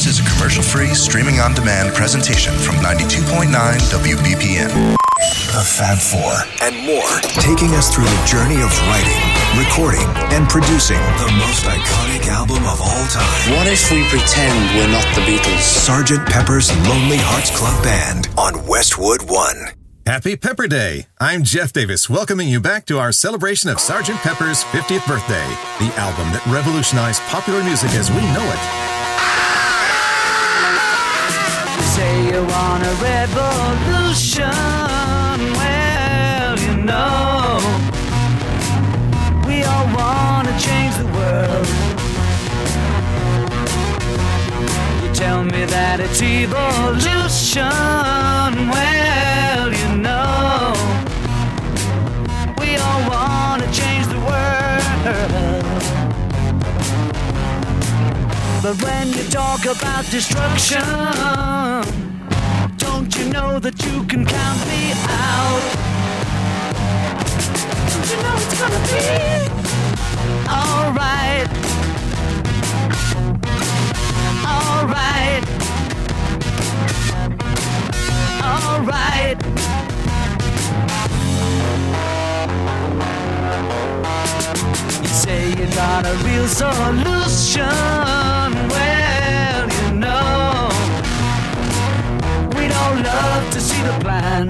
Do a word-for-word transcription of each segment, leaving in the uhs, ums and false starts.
is a commercial-free, streaming-on-demand presentation from ninety-two point nine W B P M. The Fab Four and more, taking us through the journey of writing, recording, and producing the most iconic album of all time. What if we pretend we're not the Beatles? Sergeant Pepper's Lonely Hearts Club Band on Westwood One. Happy Pepper Day! I'm Jeff Davis, welcoming you back to our celebration of Sergeant Pepper's fiftieth birthday, the album that revolutionized popular music as we know it. You say you want a revolution, well, you know, we all want to change the world. You tell me that it's evolution, well, you know, we all want to change the world. But when you talk about destruction, don't you know that you can count me out? Don't you know it's gonna be alright? Alright. Alright. You say you got a real solution, well, you know, we'd all love to see the plan.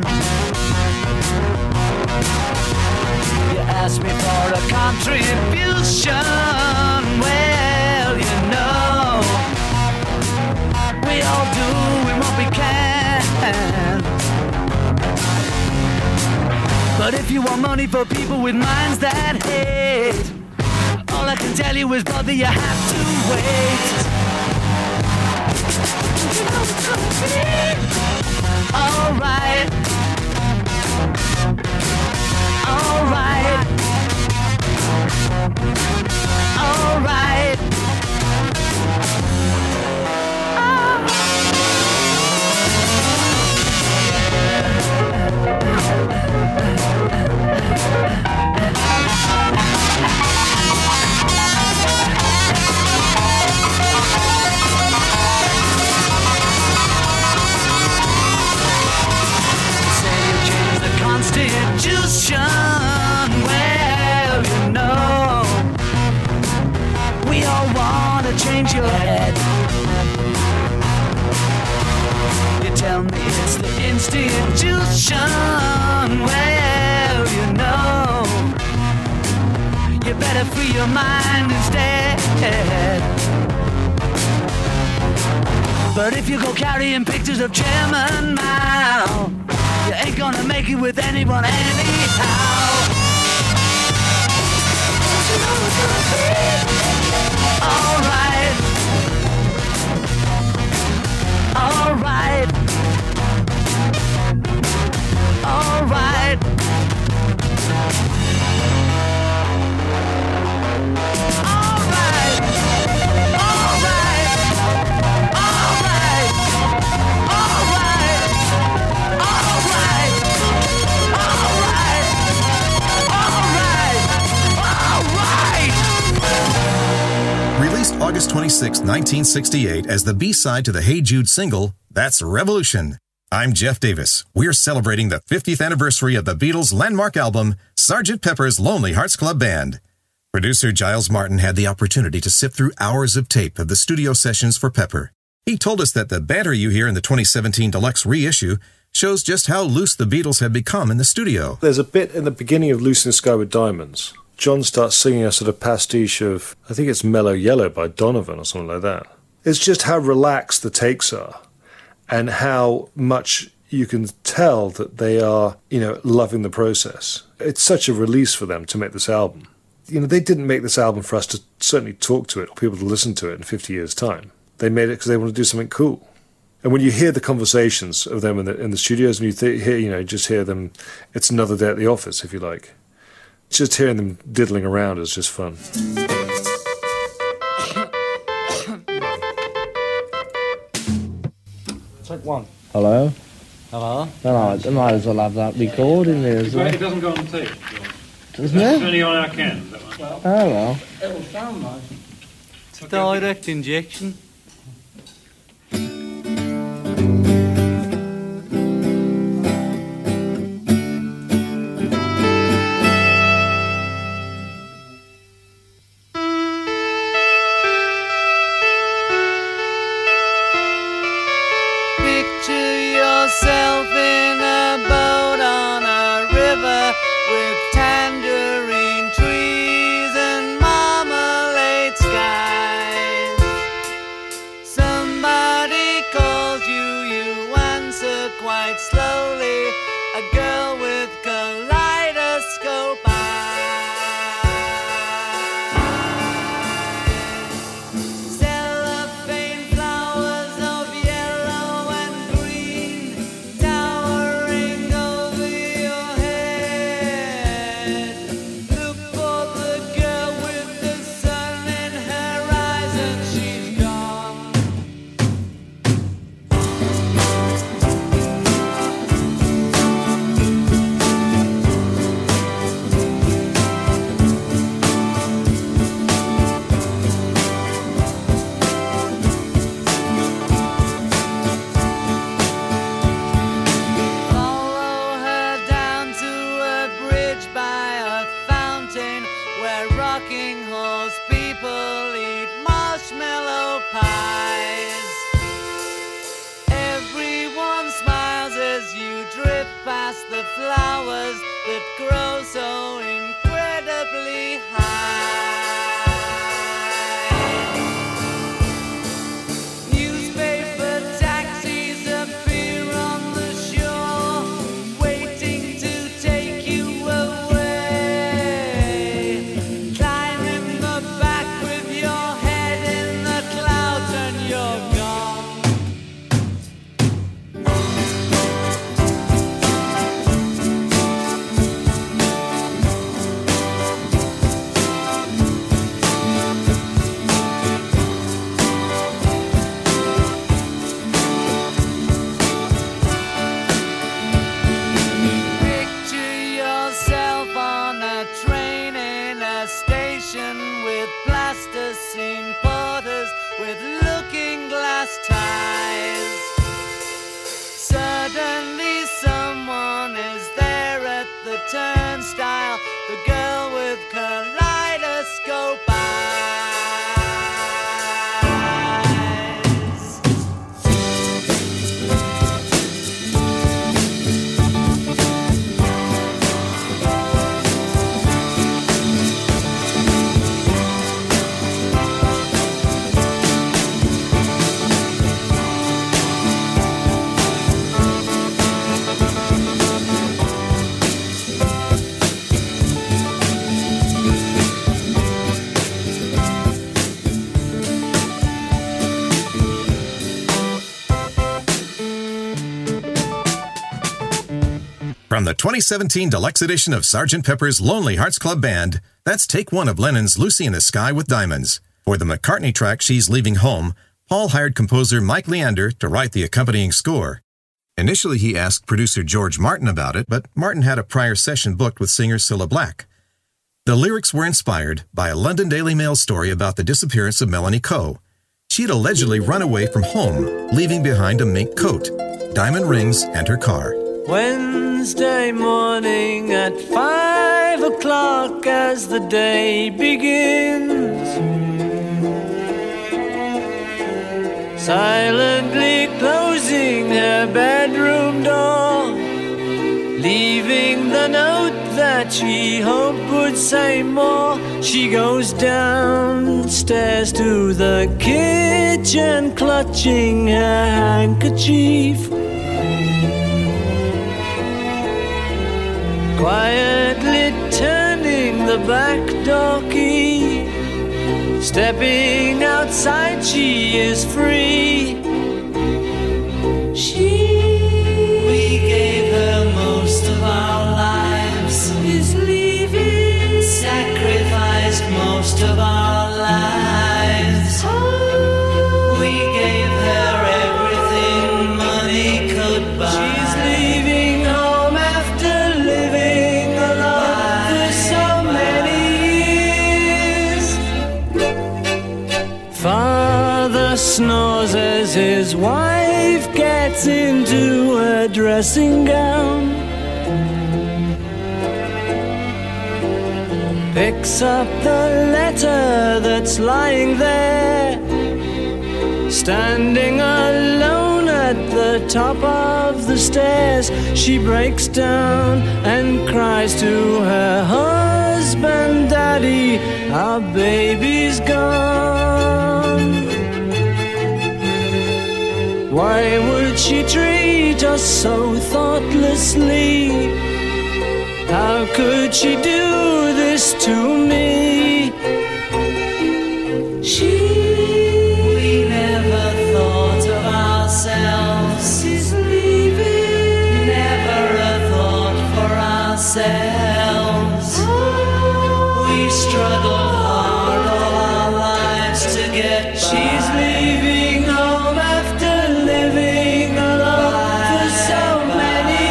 You ask me for a contribution, well, you know, we all doing what we can. But if you want money for people with minds that hate, all I can tell you is, brother, you have to wait. You know it's gonna be alright. Alright. Alright. Constitution, well, you know, we all want to change your head. You tell me it's the institution, well, you know, you better free your mind instead. But if you go carrying pictures of Chairman Mao, you ain't gonna make it with anyone anyhow. You know it's gonna be alright. Alright. Alright. Alright. Alright. Alright. Alright. Alright. Alright. Alright. Alright. Released August twenty-sixth, nineteen sixty-eight as the B-side to the Hey Jude single, that's Revolution. I'm Jeff Davis. We're celebrating the fiftieth anniversary of the Beatles' landmark album, Sergeant Pepper's Lonely Hearts Club Band. Producer Giles Martin had the opportunity to sift through hours of tape of the studio sessions for Pepper. He told us that the banter you hear in the twenty seventeen Deluxe reissue shows just how loose the Beatles had become in the studio. There's a bit in the beginning of Lucy in the Sky with Diamonds. John starts singing a sort of pastiche of, I think it's Mellow Yellow by Donovan or something like that. It's just how relaxed the takes are and how much you can tell that they are, you know, loving the process. It's such a release for them to make this album. You know, they didn't make this album for us to certainly talk to it or people to listen to it in fifty years' time. They made it because they want to do something cool. And when you hear the conversations of them in the in the studios, and you th- hear, you know, just hear them, it's another day at the office, if you like. Just hearing them diddling around is just fun. Take one. Hello? Hello? Then I, I might as well have that recording there as well. It doesn't go on tape. Doesn't it? It's only on our cans. Oh, well. It will sound nice. It's a direct injection. she calls you, you answer quite slowly. A girl with kaleidoscope past the flowers that grow so incredibly high. Newspaper taxis appear on the shore, waiting to take you away. Climb in the back with your head in the clouds and you're gone. Plasticine porters with looking glass ties. Suddenly someone is there at the turnstile, the girl with kaleidoscope eyes. From the twenty seventeen deluxe edition of Sergeant Pepper's Lonely Hearts Club Band, that's take one of Lennon's Lucy in the Sky with Diamonds. For the McCartney track She's Leaving Home, Paul hired composer Mike Leander to write the accompanying score. Initially, he asked producer George Martin about it, but Martin had a prior session booked with singer Cilla Black. The lyrics were inspired by a London Daily Mail story about the disappearance of Melanie Coe. She had allegedly run away from home, leaving behind a mink coat, diamond rings, and her car. Wednesday morning at five o'clock as the day begins, silently closing her bedroom door, leaving the note that she hoped would say more. She goes downstairs to the kitchen, clutching her handkerchief, quietly turning the back door key. Stepping outside, she is free. She, we gave her most of our lives, is leaving, sacrificed most of our lives. Oh, we gave her everything money could buy. She's leaving home after living alone for so many years. Father snores as his wife gets into her dressing gown, picks up the letter that's lying there, standing alone at the top of the stairs. She breaks down and cries to her husband, Daddy, our baby's gone. Why would she treat us so thoughtlessly? How could she do this to me? She We never thought of ourselves. is leaving. Never a thought for ourselves. We struggled hard all our lives to get by. She's leaving home after living alone for so many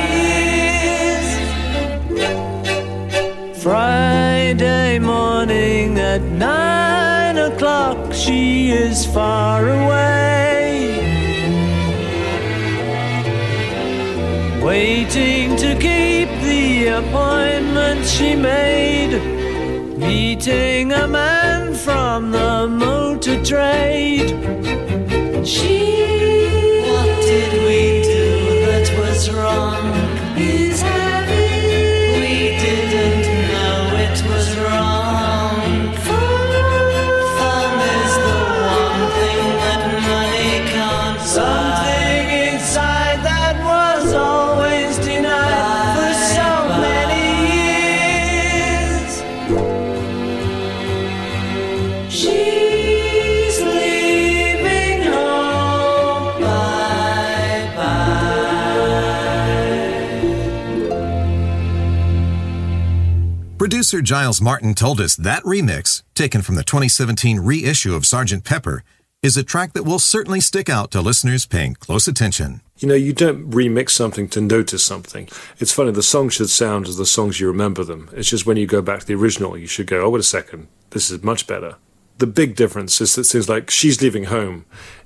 years. Friday morning at nine o'clock, she is far away, waiting to keep the appointment she made, meeting a man from the motor trade. She What did we do that was wrong? is having We didn't know it was wrong. Fun is the one thing that money can't buy. something inside that was always denied for so many years. She's leaving home. Bye bye. Producer Giles Martin told us that remix, taken from the twenty seventeen reissue of Sergeant Pepper, is a track that will certainly stick out to listeners paying close attention. You know, you don't remix something to notice something. It's funny, the songs should sound as the songs you remember them. It's just when you go back to the original, you should go, oh, wait a second, this is much better. The big difference is that things like She's Leaving Home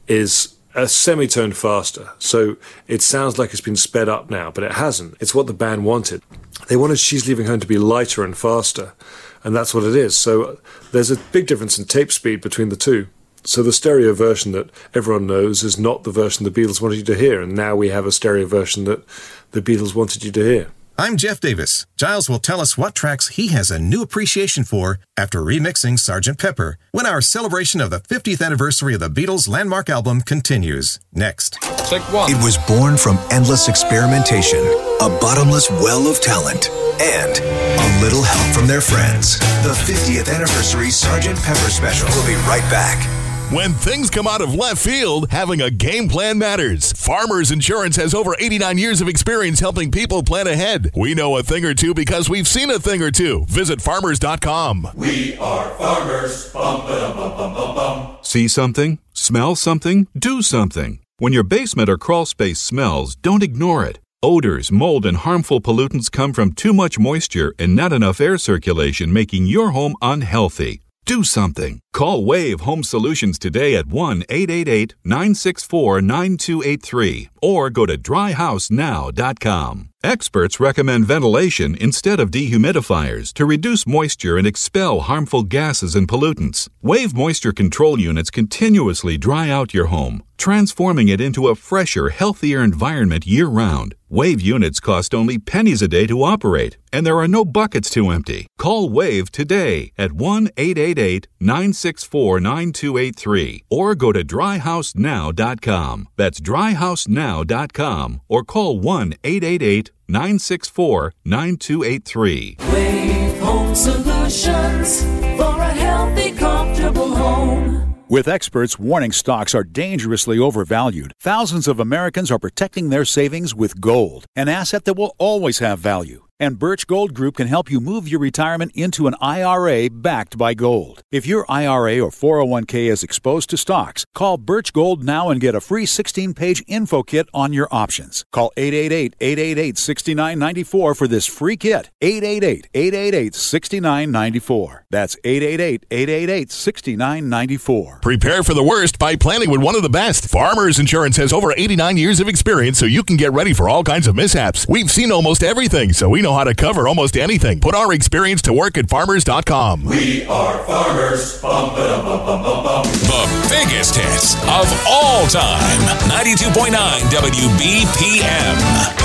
is a semitone faster. So it sounds like it's been sped up now, but it hasn't. It's what the band wanted. They wanted She's Leaving Home to be lighter and faster, and that's what it is. So there's a big difference in tape speed between the two. So the stereo version that everyone knows is not the version the Beatles wanted you to hear, and now we have a stereo version that the Beatles wanted you to hear. I'm Jeff Davis. Giles will tell us what tracks he has a new appreciation for after remixing Sergeant Pepper when our celebration of the fiftieth anniversary of the Beatles' landmark album continues. Next. It was born from endless experimentation, a bottomless well of talent, and a little help from their friends. The fiftieth anniversary Sergeant Pepper special. We'll be right back. When things come out of left field, having a game plan matters. Farmers Insurance has over eighty-nine years of experience helping people plan ahead. We know a thing or two because we've seen a thing or two. Visit farmers dot com. We are farmers. Bum, ba-dum, bum, bum, bum, bum. See something? Smell something? Do something. When your basement or crawl space smells, don't ignore it. Odors, mold, and harmful pollutants come from too much moisture and not enough air circulation, making your home unhealthy. Do something. Call Wave Home Solutions today at one eight eight eight, nine six four, nine two eight three or go to dry house now dot com. Experts recommend ventilation instead of dehumidifiers to reduce moisture and expel harmful gases and pollutants. Wave moisture control units continuously dry out your home, transforming it into a fresher, healthier environment year-round. Wave units cost only pennies a day to operate, and there are no buckets to empty. Call Wave today at one eight eight eight, nine six four, nine two eight three or go to dry house now dot com. That's dry house now dot com or call one eight eight eight, nine six four, nine two eight three. Wave Home Solutions for a healthy, comfortable home. With experts warning stocks are dangerously overvalued, thousands of Americans are protecting their savings with gold, an asset that will always have value. And Birch Gold Group can help you move your retirement into an I R A backed by gold. If your I R A or four oh one k is exposed to stocks, call Birch Gold now and get a free sixteen-page info kit on your options. Call eight eight eight, eight eight eight, six nine nine four for this free kit. eight eight eight, eight eight eight, six nine nine four. That's eight eight eight, eight eight eight, six nine nine four. Prepare for the worst by planning with one of the best. Farmers Insurance has over eighty-nine years of experience, so you can get ready for all kinds of mishaps. We've seen almost everything, so we know how to cover almost anything. Put our experience to work at farmers dot com. We are farmers. Bum, ba-dum, bum, bum, bum, bum. The biggest hits of all time. ninety-two point nine W B P M.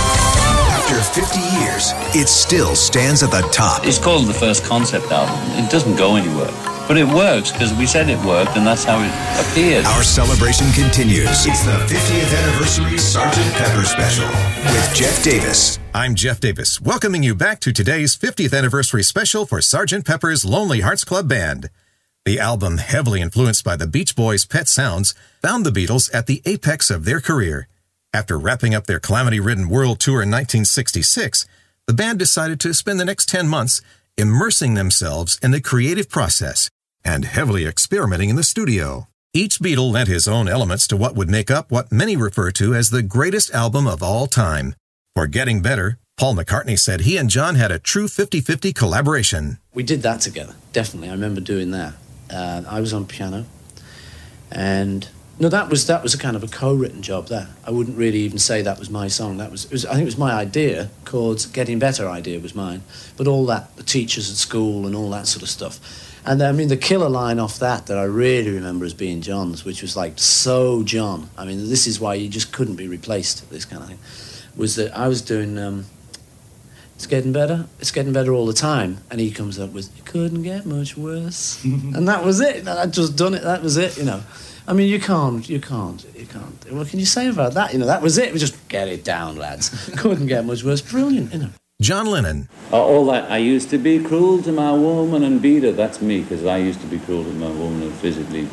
After fifty years, it still stands at the top. It's called the first concept album. It doesn't go anywhere. But it works because we said it worked, and that's how it appeared. Our celebration continues. It's the fiftieth anniversary Sergeant Pepper special with Jeff Davis. I'm Jeff Davis, welcoming you back to today's fiftieth anniversary special for Sergeant Pepper's Lonely Hearts Club Band. The album, heavily influenced by the Beach Boys' Pet Sounds, found the Beatles at the apex of their career. After wrapping up their calamity-ridden world tour in nineteen sixty-six, the band decided to spend the next ten months immersing themselves in the creative process and heavily experimenting in the studio. Each Beatle lent his own elements to what would make up what many refer to as the greatest album of all time. For Getting Better, Paul McCartney said he and John had a true fifty-fifty collaboration. We did that together, definitely. I remember doing that. Uh, I was on piano, and no, that was that was a kind of a co-written job. That I wouldn't really even say that was my song. That was, it was I think it was my idea. Chords, Getting Better idea was mine, but all that, the teachers at school and all that sort of stuff. And I mean, the killer line off that that I really remember as being John's, which was like so John. I mean, this is why you just couldn't be replaced. This kind of thing was that I was doing. Um, It's getting better. It's getting better all the time. And he comes up with, "It couldn't get much worse," and that was it. I'd just done it. That was it. You know, I mean, you can't, you can't, you can't. What can you say about that? You know, that was it. We just get it down, lads. Couldn't get much worse. Brilliant. You know. John Lennon. Uh, all that, I used to be cruel to my woman and beat her. That's me, because I used to be cruel to my woman and physically.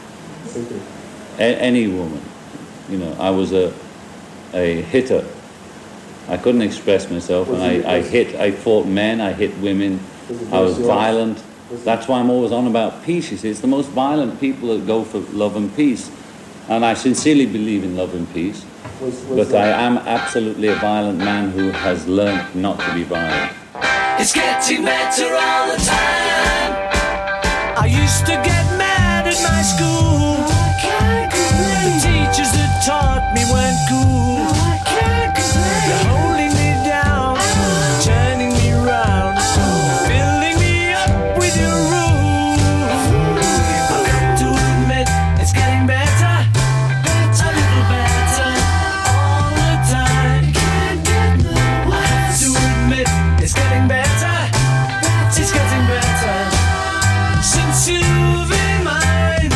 A- any woman, you know. I was a a hitter. I couldn't express myself, and I, I hit, I fought men, I hit women, I was violent. That's why I'm always on about peace, you see. It's the most violent people that go for love and peace. And I sincerely believe in love and peace. But I am absolutely a violent man who has learned not to be violent. It's getting better all the time. I used to get mad at my school. The teachers that taught me weren't cool. They're holding me down, turning me round, filling me up with your rules. I've got to admit, it's getting better, a little better, all the time. I have to admit, it's getting better, it's getting better, since you've been mine.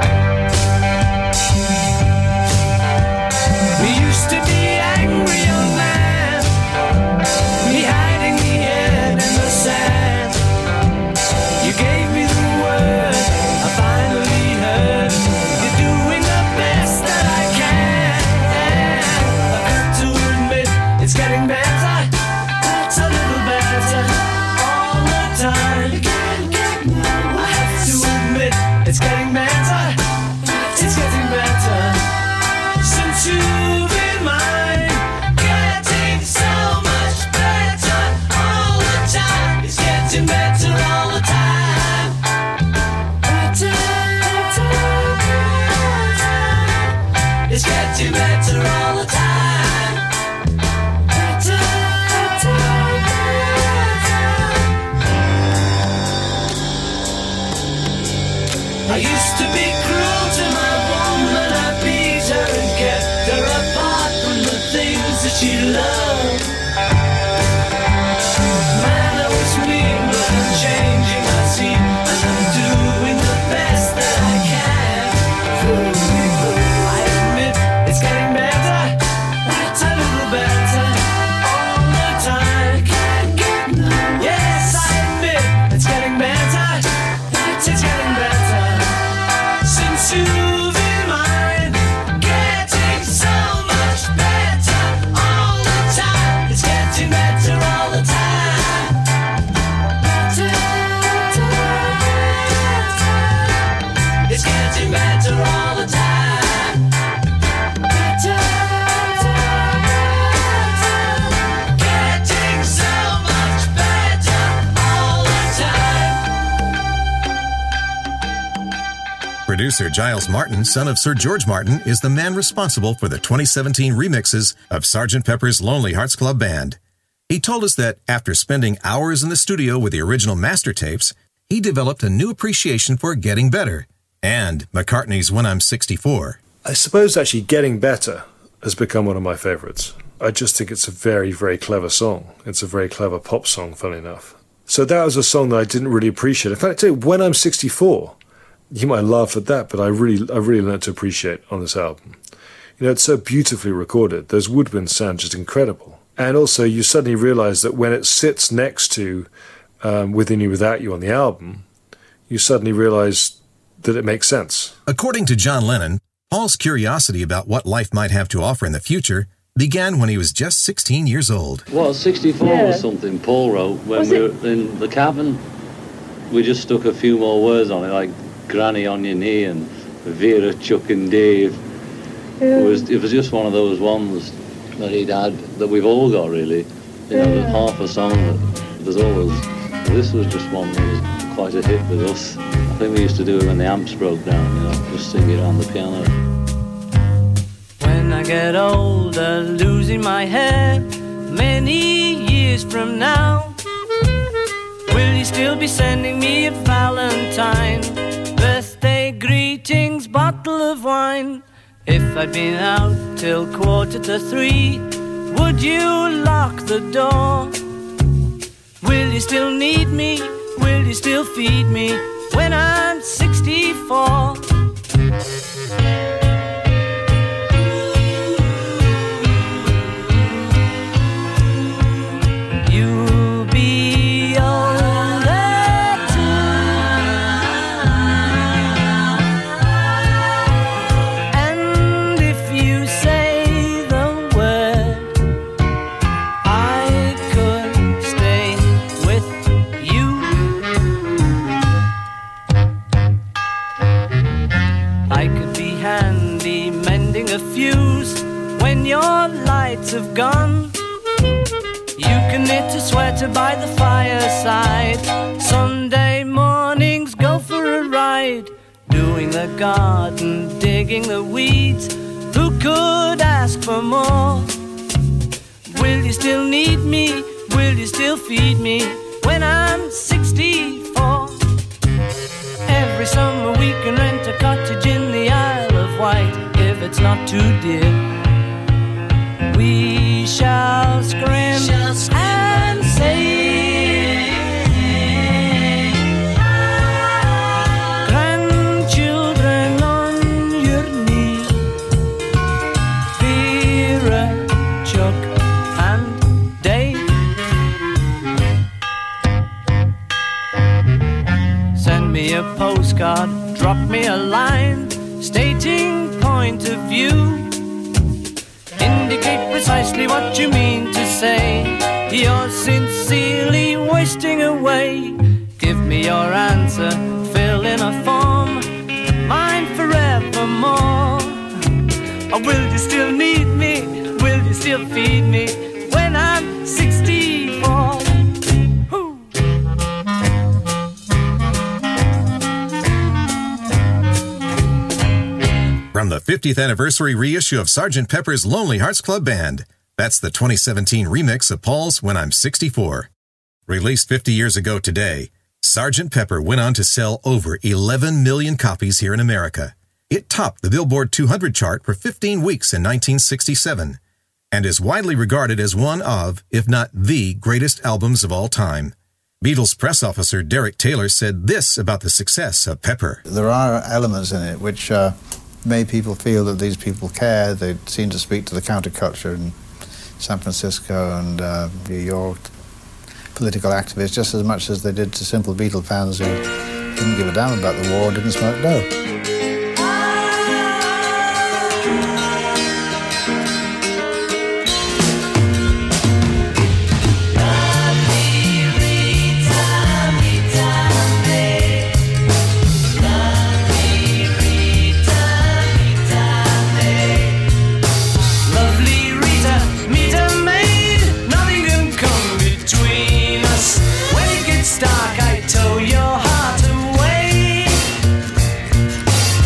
We used to be angry young man, me hiding the head in the sand. You gave me the word, I finally heard. You're doing the best that I can. I've got to admit, it's getting better, a little better, all the time. I have to admit, it's getting better, it's getting better, since you've been mine. Getting so much better all the time. It's getting better all the time. Better, better, better. It's getting better all the time. Better, better, better. I used to be cruel to my woman. I beat her and kept her apart from the things that she loved. Man, I was mean, but I'm changing, I see, and I'm doing the best that I can. I admit, it's getting better, a little better, all the time. Yes, I admit, it's getting better, it's getting better, since you've been mine. Getting so much better all the time. It's getting better all the time. Better, better, better. It's getting better all the time. Better, better, better. Getting so much better all the time. Producer Giles Martin, son of Sir George Martin, is the man responsible for the twenty seventeen remixes of Sergeant Pepper's Lonely Hearts Club Band. He told us that after spending hours in the studio with the original master tapes, he developed a new appreciation for Getting Better and McCartney's When I'm sixty-four. I suppose actually Getting Better has become one of my favourites. I just think it's a very, very clever song. It's a very clever pop song, funny enough. So that was a song that I didn't really appreciate. In fact, I tell you, When I'm sixty-four, you might laugh at that, but I really, I really learned to appreciate on this album. You know, it's so beautifully recorded. Those woodwinds sound just incredible. And also, you suddenly realise that when it sits next to um, Within You, Without You on the album, you suddenly realise that it makes sense. According to John Lennon, Paul's curiosity about what life might have to offer in the future began when he was just sixteen years old. Well, sixty-four Yeah. was something Paul wrote when Was we it? were in the cabin. We just stuck a few more words on it, like Granny on your knee and Vera, Chuck and Dave. Yeah. It was it was just one of those ones that he'd had, that we've all got, really. You know, there's half a song that there's always... This was just one that was quite a hit with us. I think we used to do it when the amps broke down, you know, just sing it on the piano. When I get older, losing my hair, many years from now, will you still be sending me a Valentine, birthday greetings, bottle of wine? If I'd been out till quarter to three, would you lock the door? Will you still need me? Will you still feed me when I'm sixty-four? You'll be older too, and if you say the word, I could stay with you. I could be handy mending a fuse when your lights have gone. You can knit a sweater by the fireside. Sunday mornings go for a ride, doing the garden, digging the weeds. Who could ask for more? Will you still need me? Will you still feed me when I'm sixty-four? Every summer we can rent a cottage in the Isle of Wight, if it's not too dear. We shall scream, shall scream and say, grandchildren on your knee, Vera, Chuck and Dave. Send me a postcard, drop me a line, stating point of view. Indicate precisely what you mean to say. You're sincerely wasting away. Give me your answer, fill in a form, mine forevermore. Or will you still need me? Will you still feed me when I'm sixty-four? From the fiftieth anniversary reissue of Sergeant Pepper's Lonely Hearts Club Band, that's the twenty seventeen remix of Paul's When I'm sixty-four. Released fifty years ago today, Sergeant Pepper went on to sell over eleven million copies here in America. It topped the Billboard two hundred chart for fifteen weeks in nineteen sixty-seven, and is widely regarded as one of, if not the greatest albums of all time. Beatles press officer Derek Taylor said this about the success of Pepper. There are elements in it which uh, made people feel that these people care. They seem to speak to the counterculture in San Francisco and uh, New York, political activists, just as much as they did to simple Beatle fans who didn't give a damn about the war, didn't smoke dope. Dark, I tow your heart away.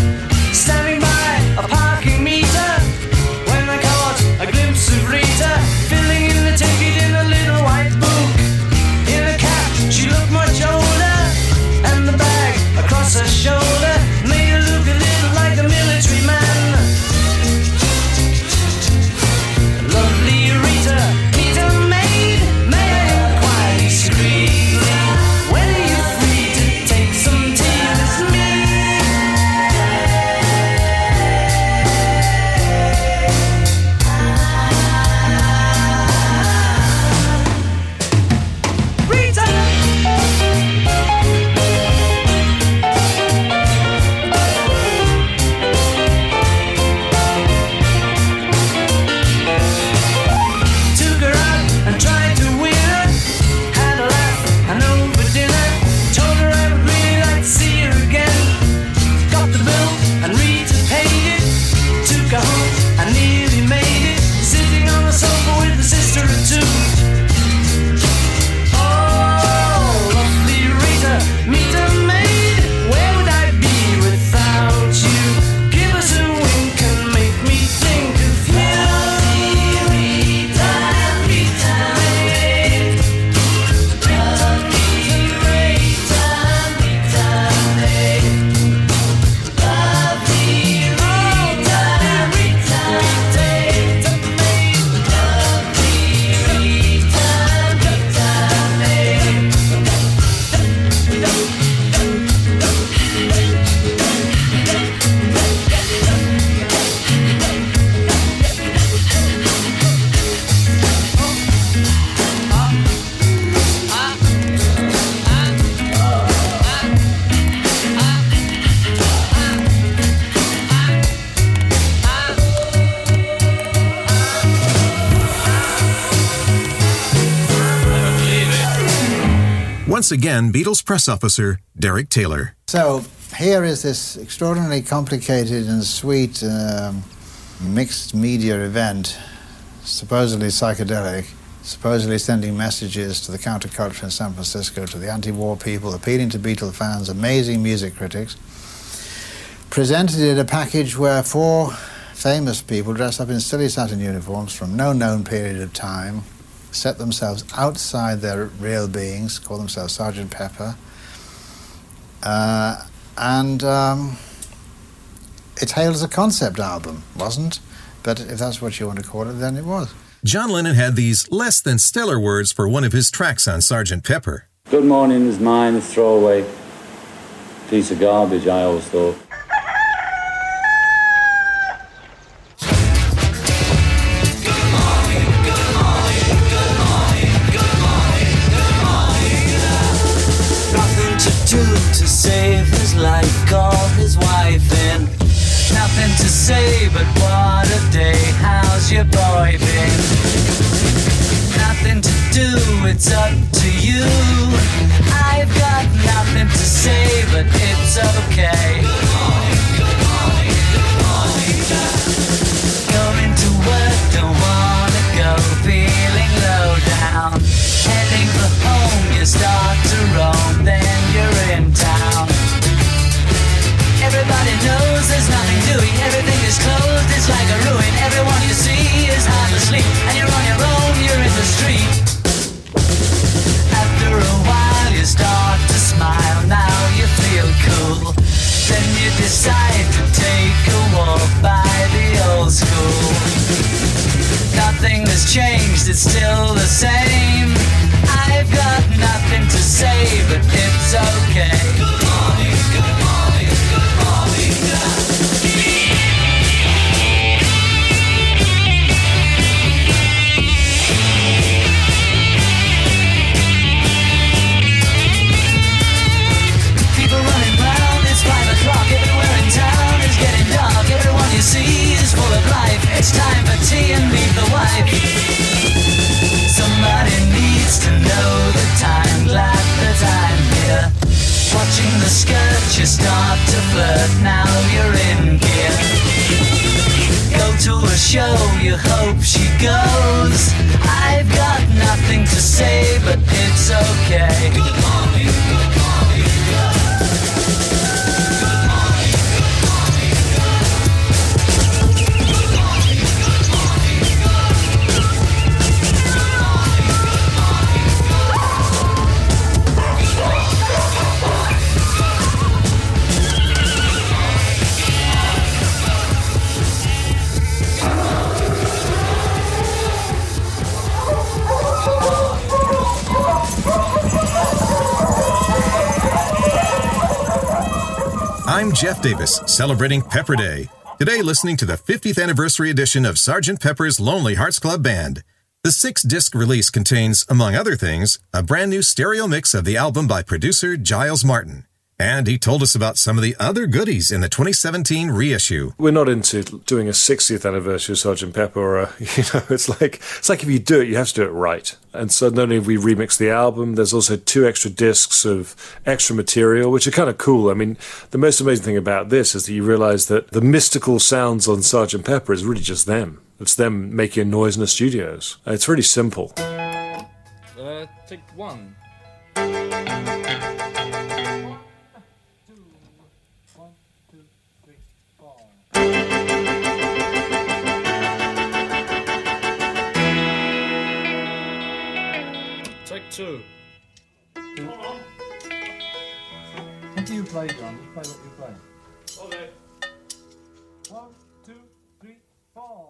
Once again, Beatles press officer Derek Taylor. So here is this extraordinarily complicated and sweet um, mixed media event, supposedly psychedelic, supposedly sending messages to the counterculture in San Francisco, to the anti-war people, appealing to Beatle fans, amazing music critics, presented in a package where four famous people dressed up in silly satin uniforms from no known period of time set themselves outside their real beings, call themselves Sergeant Pepper, uh, and um, it hailed as a concept album, wasn't? But if that's what you want to call it, then it was. John Lennon had these less than stellar words for one of his tracks on Sergeant Pepper. Good morning is mine, a throwaway piece of garbage, I always thought. To save his life, call his wife in. Nothing to say but what a day, how's your boy been? Nothing to do, it's up to you. I've got nothing to say but it's okay. Going to work, don't wanna go, feeling low down. Heading for home, you start to roam, then you're in town. Everybody knows there's nothing doing, everything is closed, it's like a ruin. Everyone you see is half asleep, and you're on your own, you're in the street. After a while you start to smile, now you feel cool. Then you decide to take a walk by the old school. Nothing has changed, it's still the same. I've got nothing to say, but it's okay. Good morning, good morning, good morning. People running round, it's five o'clock. Everywhere in town is getting dark. Everyone you see is full of life. It's time for tea and meet the wife. Somebody needs to know the time, glad that I'm here. Watching the skirt, you start to flirt, now you're in gear. Go to a show, you hope she goes. I've got nothing to say, but it's okay. Good morning, good morning, good. Good morning, good morning, good. Good morning, good morning, good. I'm Jeff Davis, celebrating Pepper Day. Today, listening to the fiftieth anniversary edition of Sergeant Pepper's Lonely Hearts Club Band. The six-disc release contains, among other things, a brand new stereo mix of the album by producer Giles Martin. And he told us about some of the other goodies in the twenty seventeen reissue. We're not into doing a sixtieth anniversary of Sergeant Pepper, or a, you know, it's like it's like if you do it, you have to do it right. And so not only have we remixed the album, there's also two extra discs of extra material, which are kind of cool. I mean, the most amazing thing about this is that you realise that the mystical sounds on Sergeant Pepper is really just them. It's them making a noise in the studios. It's really simple. Uh, take one. Take two. What do you play, John? You play what you play. Okay. One, two, three, four.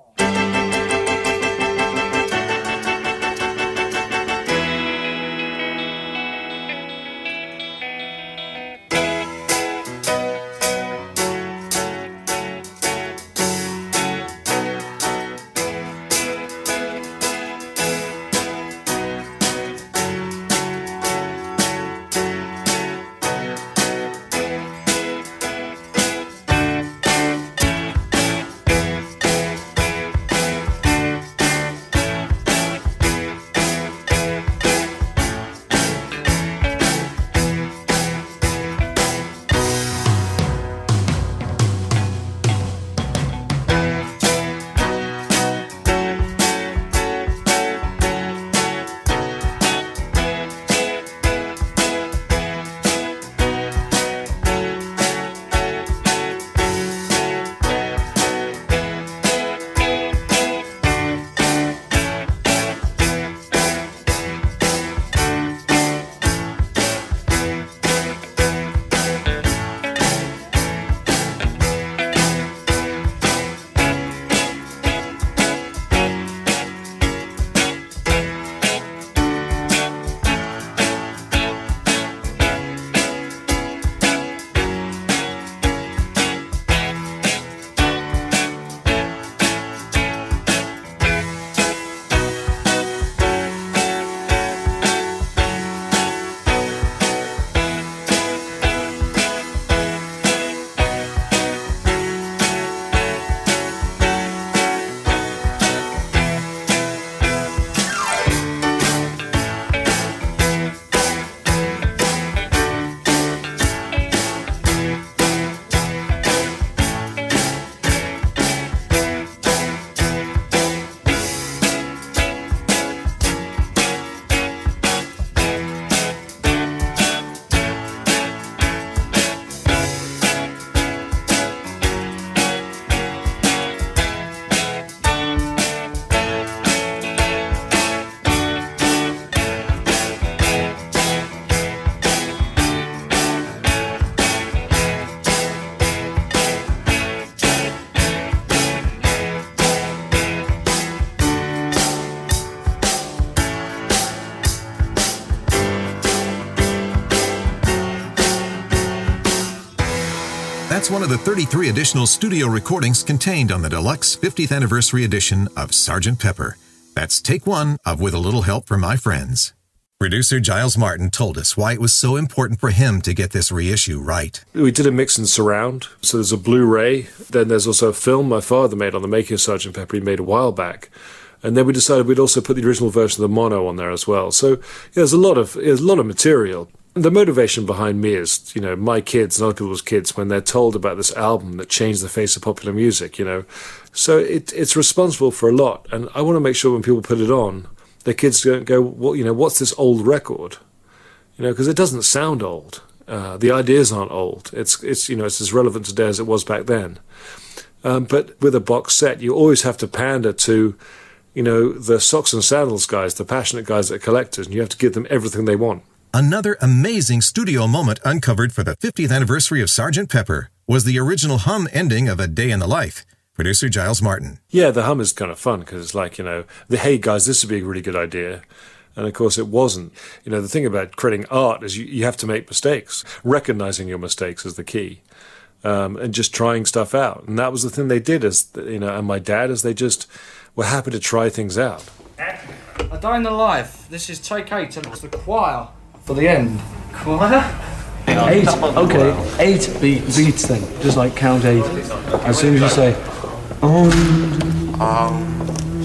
That's one of the thirty-three additional studio recordings contained on the deluxe fiftieth anniversary edition of Sergeant Pepper. That's take one of With a Little Help from My Friends. Producer Giles Martin told us why it was so important for him to get this reissue right. We did a mix and surround, so there's a Blu-ray, then there's also a film my father made on the making of Sergeant Pepper he made a while back, and then we decided we'd also put the original version of the mono on there as well. So yeah, there's a lot of there's a lot of material. The motivation behind me is, you know, my kids and other people's kids when they're told about this album that changed the face of popular music, you know. So it, it's responsible for a lot, and I want to make sure when people put it on, their kids don't go, well, you know, what's this old record? You know, because it doesn't sound old. Uh, the ideas aren't old. It's, it's, you know, it's as relevant today as it was back then. Um, but with a box set, you always have to pander to, you know, the socks and sandals guys, the passionate guys that are collectors, and you have to give them everything they want. Another amazing studio moment uncovered for the fiftieth anniversary of Sergeant Pepper was the original hum ending of A Day in the Life. Producer Giles Martin. Yeah, the hum is kind of fun because it's like, you know, the hey guys, this would be a really good idea. And of course it wasn't. You know, the thing about creating art is you, you have to make mistakes. Recognizing your mistakes is the key. Um, and just trying stuff out. And that was the thing they did, as you know, and my dad, is they just were happy to try things out. A Day in the Life. This is take eight, and it's the choir for the end. Choir? Eight. Okay, eight beat, beats then. Just like count eight. As soon as you say, um, um.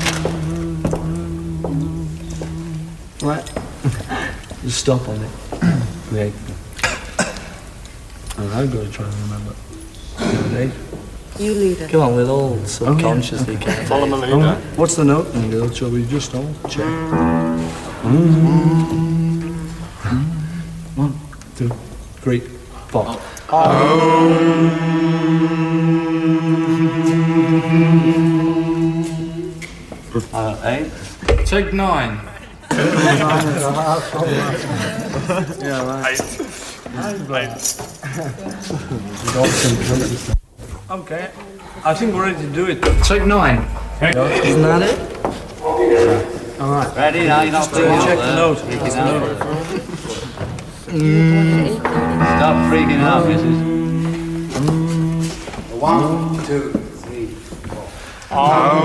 Right. Just stop on it. The eight. And I'm going to try and remember. Eight. You lead it. Come on, we'll all subconsciously okay. Count. Follow my leader. Oh, what's the note? And go, shall we just all check? Mm-hmm. One, two, three, four. Oh. Uh, eight. Take nine. Yeah, right. Okay, I think we're ready to do it. Take nine. Isn't that it? All right. Ready now? You're not Just uh, check the note. Freaking out. Mm. Stop freaking out, missus. One, two, three, four. Um.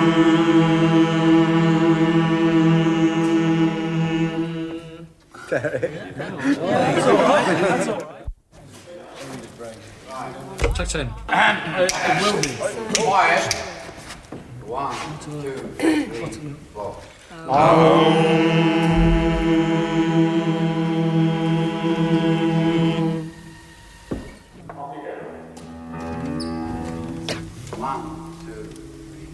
That's all right. That's all right. Check ten. And uh, it will be. Quiet. One, two, three, four. Um. One, two, three.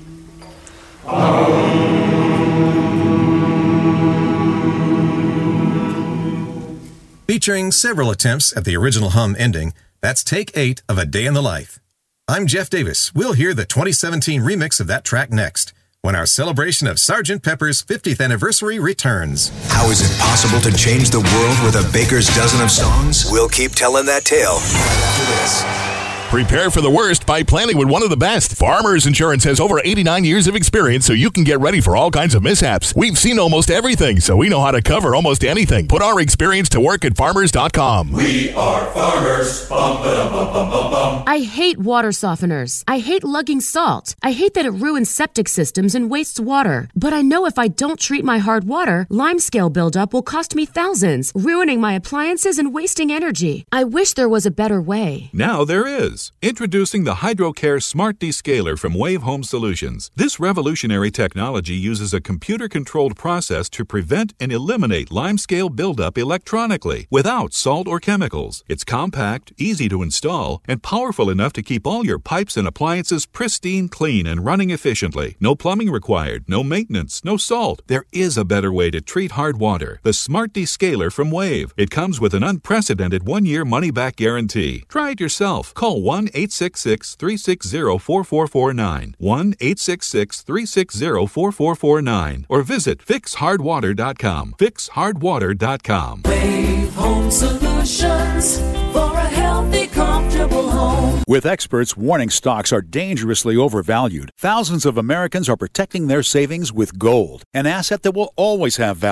Featuring several attempts at the original hum ending, that's take eight of A Day in the Life. I'm Jeff Davis. We'll hear the twenty seventeen remix of that track next, when our celebration of Sergeant Pepper's fiftieth anniversary returns. How is it possible to change the world with a baker's dozen of songs? We'll keep telling that tale right after this. Prepare for the worst by planning with one of the best. Farmers Insurance has over eighty-nine years of experience, so you can get ready for all kinds of mishaps. We've seen almost everything, so we know how to cover almost anything. Put our experience to work at farmers dot com. We are farmers. Bum, ba, bum, bum, bum, bum. I hate water softeners. I hate lugging salt. I hate that it ruins septic systems and wastes water. But I know if I don't treat my hard water, limescale buildup will cost me thousands, ruining my appliances and wasting energy. I wish there was a better way. Now there is. Introducing the HydroCare Smart Descaler from Wave Home Solutions. This revolutionary technology uses a computer-controlled process to prevent and eliminate limescale buildup electronically without salt or chemicals. It's compact, easy to install, and powerful enough to keep all your pipes and appliances pristine clean and running efficiently. No plumbing required, no maintenance, no salt. There is a better way to treat hard water. The Smart Descaler from Wave. It comes with an unprecedented one-year money-back guarantee. Try it yourself. Call one eight six six, three six zero, four four four nine, one eight six six, three six zero, four four four nine, or visit fix hard water dot com. fix hard water dot com. Wave Home Solutions for a healthy, comfortable home. With experts warning stocks are dangerously overvalued, thousands of Americans are protecting their savings with gold, an asset that will always have value.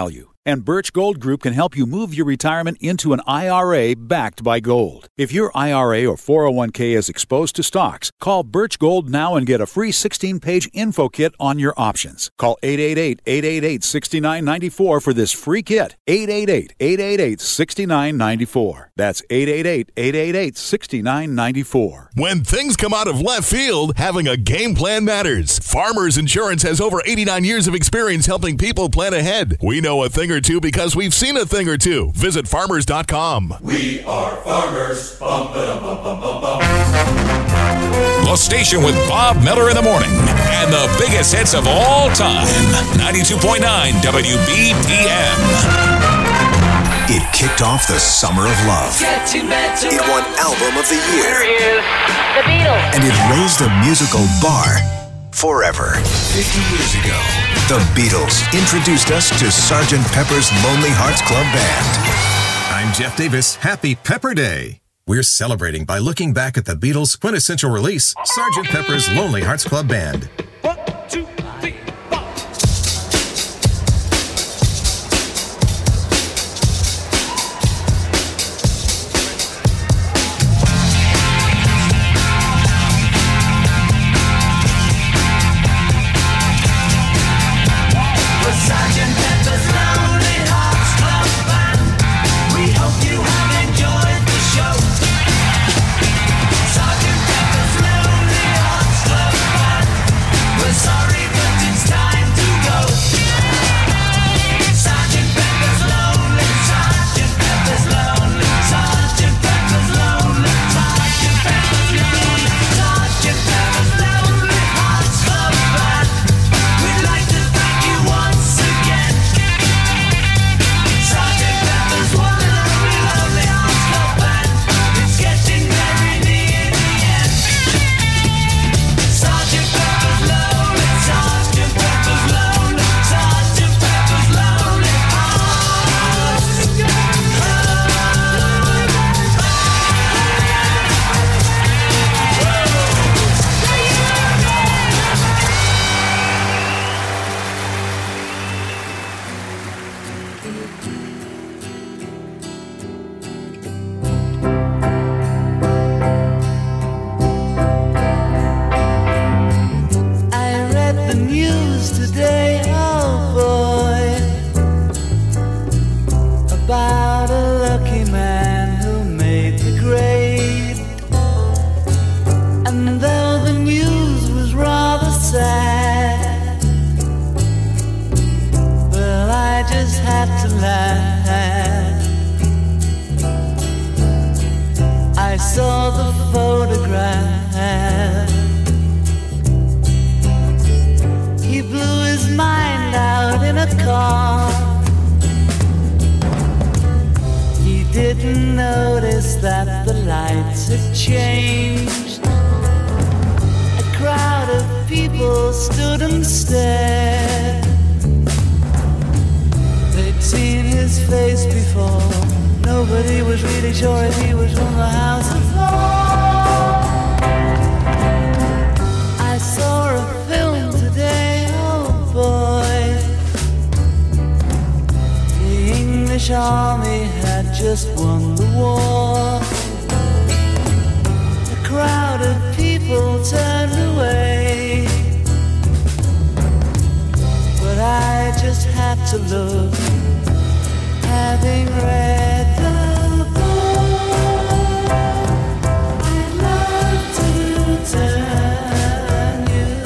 And Birch Gold Group can help you move your retirement into an I R A backed by gold. If your I R A or four oh one k is exposed to stocks, call Birch Gold now and get a free sixteen-page info kit on your options. Call eight eight eight, eight eight eight, six nine nine four for this free kit. eight eight eight, eight eight eight, six nine nine four. That's eight eight eight, eight eight eight, six nine nine four. When things come out of left field, having a game plan matters. Farmers Insurance has over eighty-nine years of experience helping people plan ahead. We know a thing or two because we've seen a thing or two. Visit farmers dot com. We are farmers. Bum, ba, bum, bum, bum, bum. The station with Bob Miller in the morning and the biggest hits of all time. ninety-two point nine W B P M. It kicked off the summer of love. It won Album of the Year. The Beatles. And it raised the musical bar forever. fifty years ago, the Beatles introduced us to Sergeant Pepper's Lonely Hearts Club Band. I'm Jeff Davis. Happy Pepper Day. We're celebrating by looking back at the Beatles' quintessential release, Sergeant Pepper's Lonely Hearts Club Band. One, two, three, four. Sergeant Pepper's Lonely Hearts Club Band. We hope you have enjoyed the show. Sergeant Pepper's Lonely Hearts Club Band. We're sorry, but it's time to go. Sergeant Pepper's Lonely, Sergeant Pepper's Lonely, Sergeant Pepper's Lonely, Sergeant Pepper's Lonely, Sergeant Pepper's Lonely Hearts Club Band. We'd like to thank you once again. Sergeant Pepper's one lonely, lonely Hearts Club Band. It's getting very near the end. Sergeant Pepper's lonely, Sergeant Pepper's lonely, Sergeant Pepper's lonely Hearts Club Band. I read the news today, oh boy, about a lucky man who made the grade. And though the news was rather sad, well, I just had to laugh. I saw the photograph. He blew his mind out in a car. He didn't notice that the lights had changed. A crowd of people stood and stared. They'd seen his face before. Nobody was really sure if he was from the House of Lords. I saw a film today, oh boy. The English army had just won the war. A crowd of people turned away, but I just had to look, having read the book. I'd love to turn you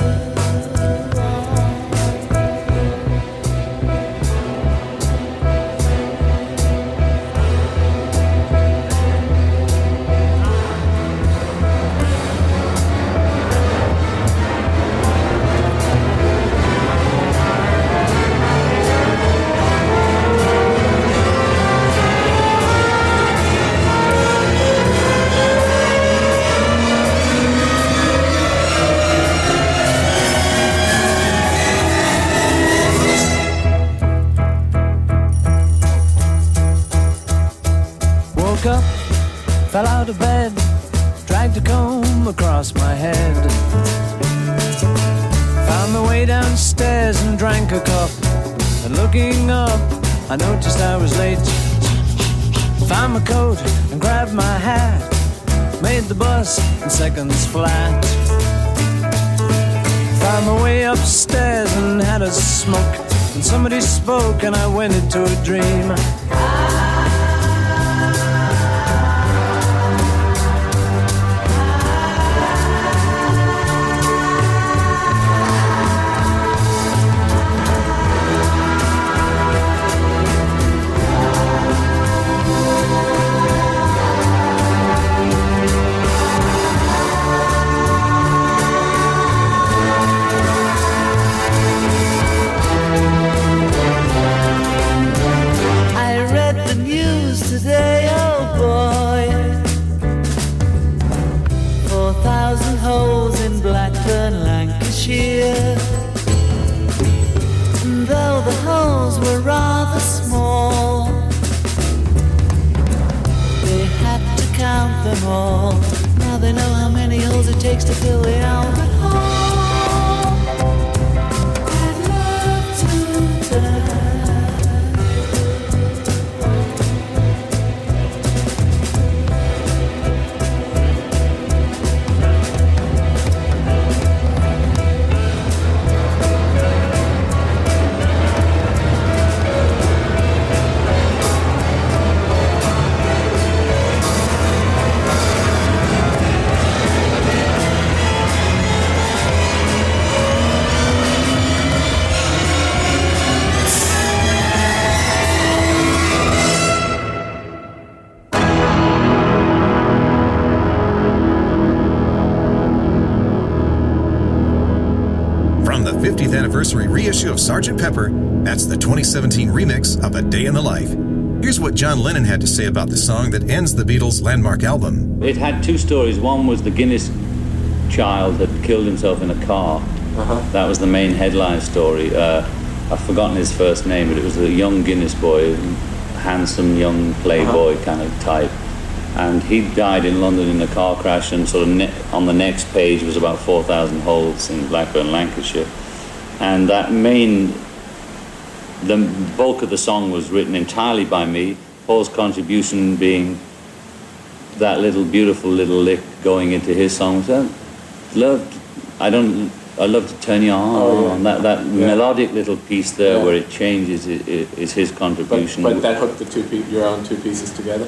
woke up, fell out of bed, dragged a comb across my head, found my way downstairs and drank a cup, and looking up, I noticed I was late. Found my coat and grabbed my hat. Made the bus in seconds flat. Found my way upstairs and had a smoke. And somebody spoke and I went into a dream. Today, oh boy, four thousand holes in Blackburn, Lancashire. And though the holes were rather small, they had to count them all. Now they know how many holes it takes to fill the Albert Hall. I'd love to tell. fiftieth anniversary reissue of Sergeant Pepper, that's the twenty seventeen remix of A Day in the Life. Here's what John Lennon had to say about the song that ends the Beatles' landmark album. It had two stories. One was the Guinness child had killed himself in a car. Uh-huh. That was the main headline story. Uh, I've forgotten his first name, but it was a young Guinness boy, handsome young playboy uh-huh. kind of type. And he died in London in a car crash, and sort of ne- on the next page was about four thousand holes in Blackburn, Lancashire. And that main, the bulk of the song was written entirely by me, Paul's contribution being that little beautiful little lick going into his song. So I loved, I don't, I love to turn you on. Oh, yeah. That that yeah. melodic little piece there yeah. where it changes is, is his contribution. But, but that hooked the two pe- your own two pieces together.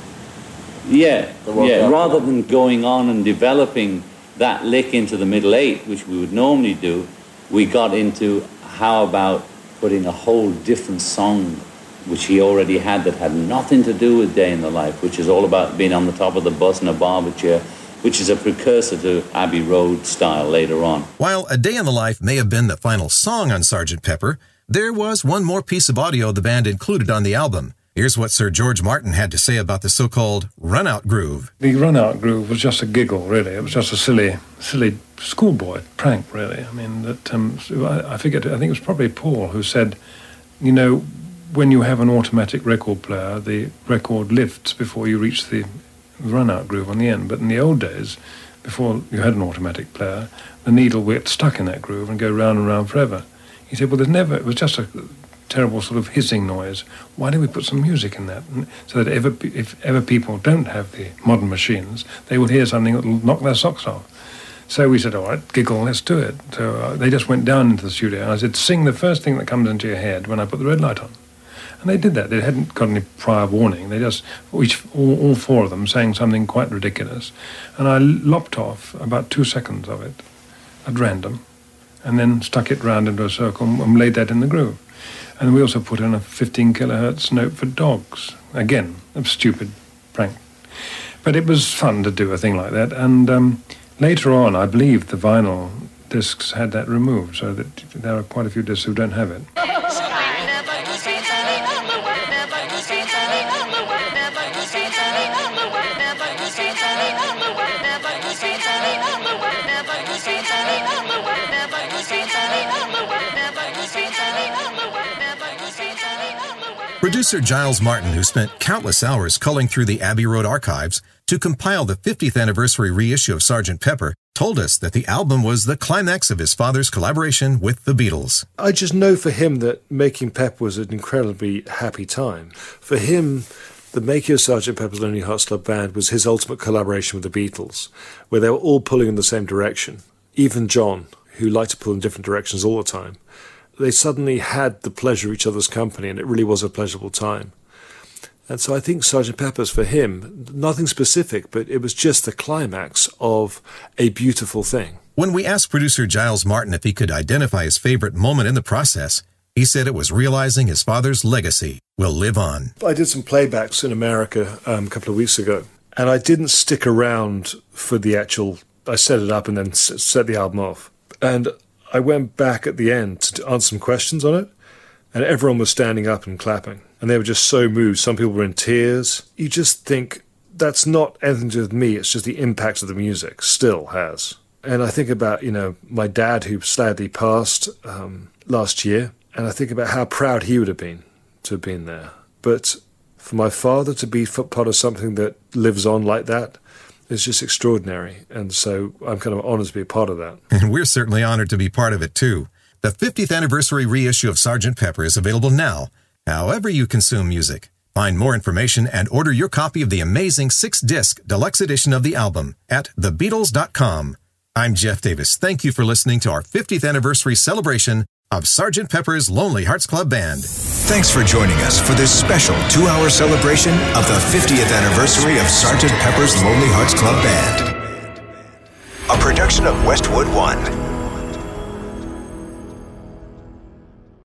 Yeah, yeah. Rather than going on and developing that lick into the middle eight, which we would normally do, we got into how about putting a whole different song, which he already had, that had nothing to do with Day in the Life, which is all about being on the top of the bus in a barber chair, which is a precursor to Abbey Road style later on. While A Day in the Life may have been the final song on Sergeant Pepper, there was one more piece of audio the band included on the album. Here's what Sir George Martin had to say about the so-called run-out groove. The run-out groove was just a giggle, really. It was just a silly, silly schoolboy prank, really. I mean, that um, I, I forget. I think it was probably Paul who said, you know, when you have an automatic record player, the record lifts before you reach the run-out groove on the end. But in the old days, before you had an automatic player, the needle would get stuck in that groove and go round and round forever. He said, well, there's never. It was just a terrible sort of hissing noise. Why don't we put some music in that? So that ever, if ever people don't have the modern machines, they will hear something that will knock their socks off. So we said, all right, giggle, let's do it. So uh, they just went down into the studio, and I said, sing the first thing that comes into your head when I put the red light on. And they did that. They hadn't got any prior warning. They just, each, all, all four of them sang something quite ridiculous. And I lopped off about two seconds of it at random, and then stuck it round into a circle and laid that in the groove. And we also put in a fifteen kilohertz note for dogs. Again, a stupid prank. But it was fun to do a thing like that. And um, later on, I believe the vinyl discs had that removed, so that there are quite a few discs who don't have it. Producer Giles Martin, who spent countless hours culling through the Abbey Road archives to compile the fiftieth anniversary reissue of Sergeant Pepper, told told us that the album was the climax of his father's collaboration with the Beatles. I just know for him that making Pepper was an incredibly happy time. For him, the making of Sergeant Pepper's Lonely Hearts Club Band was his ultimate collaboration with the Beatles, where they were all pulling in the same direction. Even John, who liked to pull in different directions all the time, they suddenly had the pleasure of each other's company, and it really was a pleasurable time. And so I think Sergeant Pepper's, for him, nothing specific, but it was just the climax of a beautiful thing. When we asked producer Giles Martin if he could identify his favorite moment in the process, he said it was realizing his father's legacy will live on. I did some playbacks in America um, a couple of weeks ago, and I didn't stick around for the actual... I set it up and then set the album off. And I went back at the end to answer some questions on it, and everyone was standing up and clapping. And they were just so moved. Some people were in tears. You just think, that's not anything to do with me. It's just the impact of the music still has. And I think about, you know, my dad who sadly passed um, last year. And I think about how proud he would have been to have been there. But for my father to be part of something that lives on like that is just extraordinary. And so I'm kind of honored to be a part of that. And we're certainly honored to be part of it, too. The fiftieth anniversary reissue of Sergeant Pepper is available now, however you consume music. Find more information and order your copy of the amazing six-disc deluxe edition of the album at the beatles dot com. I'm Jeff Davis. Thank you for listening to our fiftieth anniversary celebration of Sergeant Pepper's Lonely Hearts Club Band. Thanks for joining us for this special two-hour celebration of the fiftieth anniversary of Sergeant Pepper's Lonely Hearts Club Band. A production of Westwood One.